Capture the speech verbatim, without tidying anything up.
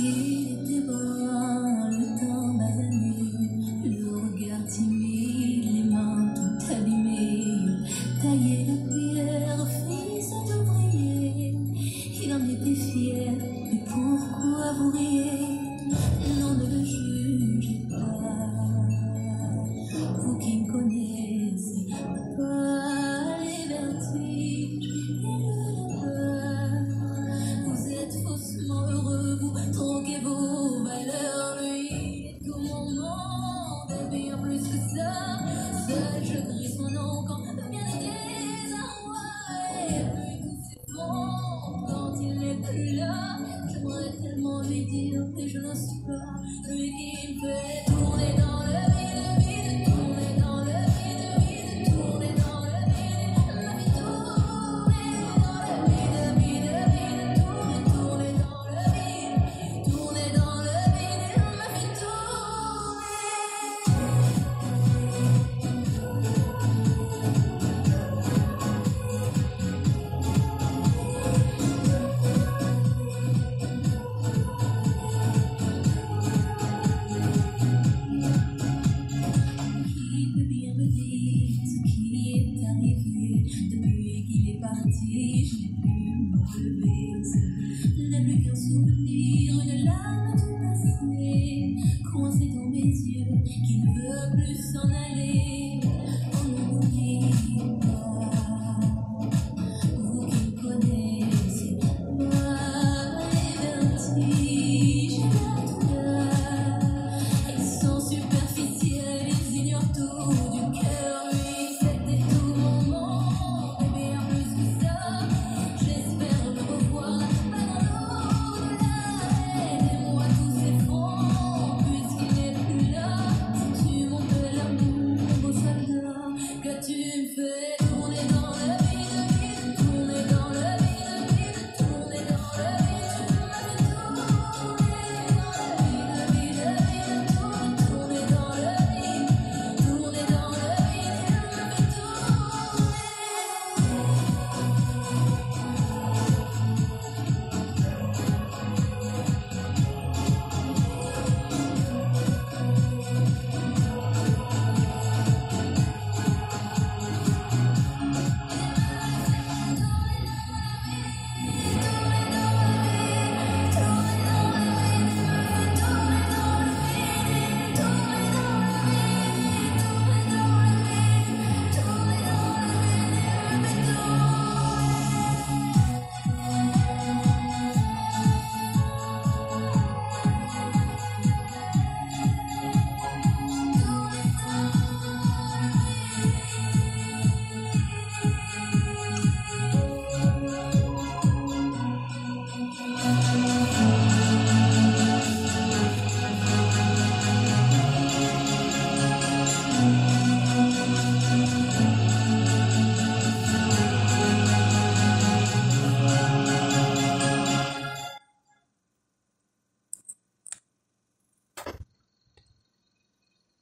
Il était brun, le teint basané, le regard timide, les mains toutes abîmées. Taillé de pierre, fils d'ouvrier, il en était fier, mais pourquoi vous riez? Non, ne le jugez pas, vous qui ne connaissez pas les vertiges et le labeur. Vous êtes faussement heureux, vous troquez vos valeurs. Lui, tout mon monde est bien plus que ça. Seul je crie son nom quand vient les désarrois. Et puis tout s'effondre quand il n'est plus là. J'aimerais tellement lui dire, mais je n'ose pas. Lui qui me fait tourner dans le vide, vide, tourner dans le vide, vide, tourner dans le vide, la vie tourner dans le vide, vide, vide, tourner, tourner dans le vide, tourner dans le vide, la vie tourner. Il peut bien me dire ce qui est arrivé. Depuis qu'il est parti, je n'ai pu me relever. Ce n'est plus qu'un souvenir, une larme du passé, coincée dans mes yeux, qui ne veut plus s'en aller. Oh non,